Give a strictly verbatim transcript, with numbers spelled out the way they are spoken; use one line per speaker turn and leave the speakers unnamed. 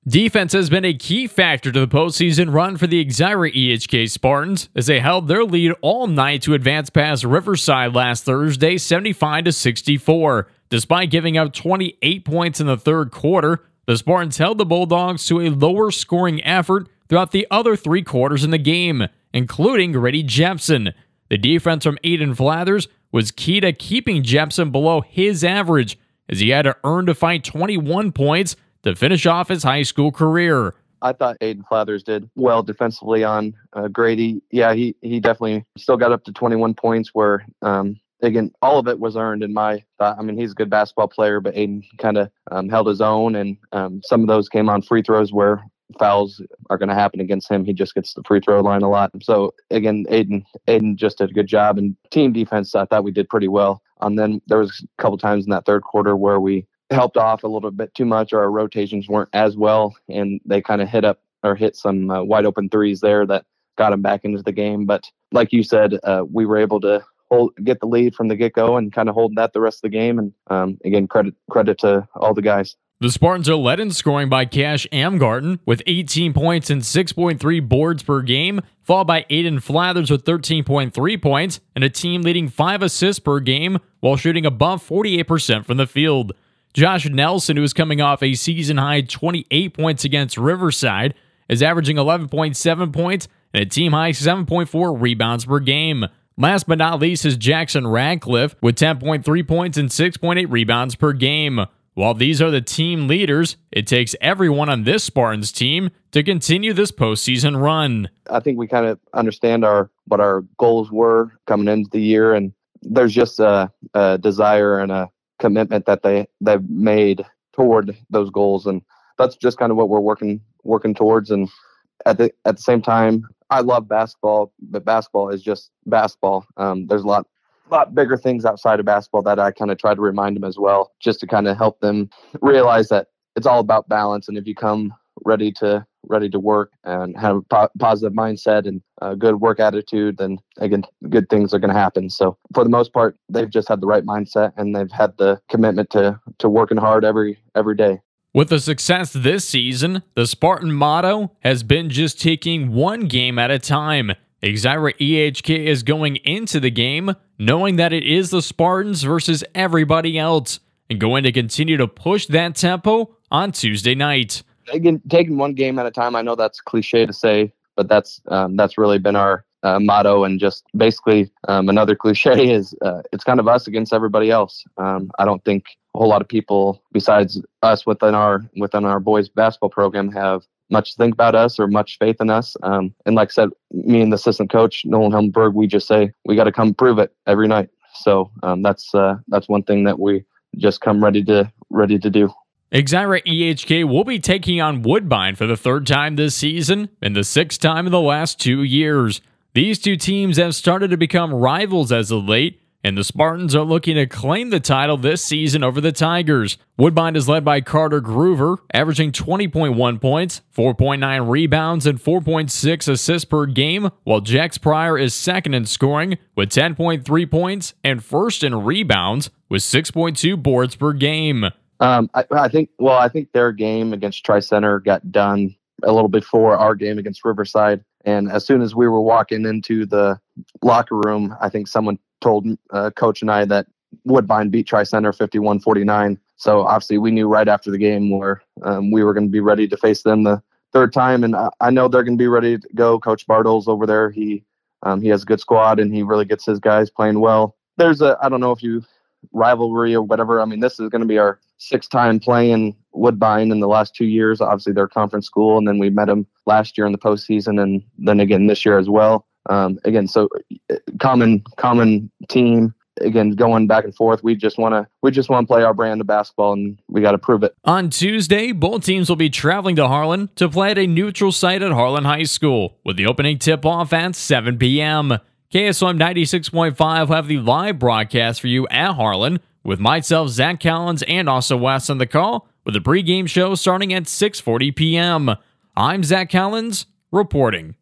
Defense has been a key factor to the postseason run for the Exira E H K Spartans as they held their lead all night to advance past Riverside last Thursday seventy-five to sixty-four. Despite giving up twenty-eight points in the third quarter, the Spartans held the Bulldogs to a lower scoring effort throughout the other three quarters in the game, including Grady Jepson. The defense from Aiden Flathers was key to keeping Jepson below his average as he had to earn to fight twenty-one points to finish off his high school career.
I thought Aiden Flathers did well defensively on uh, Grady. Yeah, he, he definitely still got up to twenty-one points where, um, again, all of it was earned in my thought. I mean, he's a good basketball player, but Aiden kind of um, held his own, and um, some of those came on free throws where fouls are going to happen against him. He just gets the free throw line a lot. So, again, Aiden Aiden just did a good job. And team defense, I thought we did pretty well. And then there was a couple times in that third quarter where we helped off a little bit too much, or our rotations weren't as well, and they kind of hit up or hit some uh, wide open threes there that got them back into the game. But like you said, uh, we were able to hold, get the lead from the get-go and kind of hold that the rest of the game. And um, again, credit credit to all the guys.
The Spartans are led in scoring by Cash Amgarten with eighteen points and six point three boards per game, followed by Aiden Flathers with thirteen point three points and a team-leading five assists per game while shooting above forty-eight percent from the field. Josh Nelson, who is coming off a season-high twenty-eight points against Riverside, is averaging eleven point seven points and a team-high seven point four rebounds per game. Last but not least is Jackson Radcliffe with ten point three points and six point eight rebounds per game. While these are the team leaders, it takes everyone on this Spartans team to continue this postseason run.
I think we kind of understand our what our goals were coming into the year, and there's just a, a desire and a commitment that they they've made toward those goals, and that's just kind of what we're working working towards. And at the at the same time, I love basketball, but basketball is just basketball. Um, there's a lot lot bigger things outside of basketball that I kind of try to remind them as well, just to kind of help them realize that it's all about balance. And if you come ready to ready to work and have a po- positive mindset and a good work attitude, then again, good things are going to happen. So for the most part, they've just had the right mindset and they've had the commitment to to working hard every every day.
With the success this season, the Spartan motto has been just taking one game at a time. Exira E H K is going into the game knowing that it is the Spartans versus everybody else and going to continue to push that tempo on Tuesday night.
Again, taking one game at a time, I know that's cliche to say, but that's um, that's really been our uh, motto. And just basically um, another cliche is uh, it's kind of us against everybody else. Um, I don't think a whole lot of people besides us within our within our boys basketball program have much to think about us or much faith in us. Um, and like I said, me and the assistant coach, Nolan Helmberg, we just say, we got to come prove it every night. So um, that's uh, that's one thing that we just come ready to ready to do.
Exira E H K will be taking on Woodbine for the third time this season and the sixth time in the last two years. These two teams have started to become rivals as of late, and the Spartans are looking to claim the title this season over the Tigers. Woodbine is led by Carter Groover, averaging twenty point one points, four point nine rebounds, and four point six assists per game, while Jax Pryor is second in scoring with ten point three points and first in rebounds with six point two boards per game.
Um, I, I think, well, I think their game against Tri-Center got done a little before our game against Riverside. And as soon as we were walking into the locker room, I think someone told uh, Coach and I that Woodbine beat Tri-Center fifty-one forty-nine. So obviously we knew right after the game where um, we were going to be ready to face them the third time. And I, I know they're going to be ready to go. Coach Bartles over there, he um, he has a good squad and he really gets his guys playing well. There's a, I don't know if you rivalry or whatever. I mean, this is going to be our sixth time playing Woodbine in the last two years. Obviously, they're conference school, and then we met them last year in the postseason, and then again this year as well. Um, again, so common common team. Again, going back and forth. We just want to we just want to play our brand of basketball, and we got to prove it.
On Tuesday, both teams will be traveling to Harlan to play at a neutral site at Harlan High School, with the opening tip-off at seven p.m. K S O M ninety-six point five will have the live broadcast for you at Harlan, with myself, Zach Collins, and Austin West on the call, with the pregame show starting at six forty p.m. I'm Zach Collins, reporting.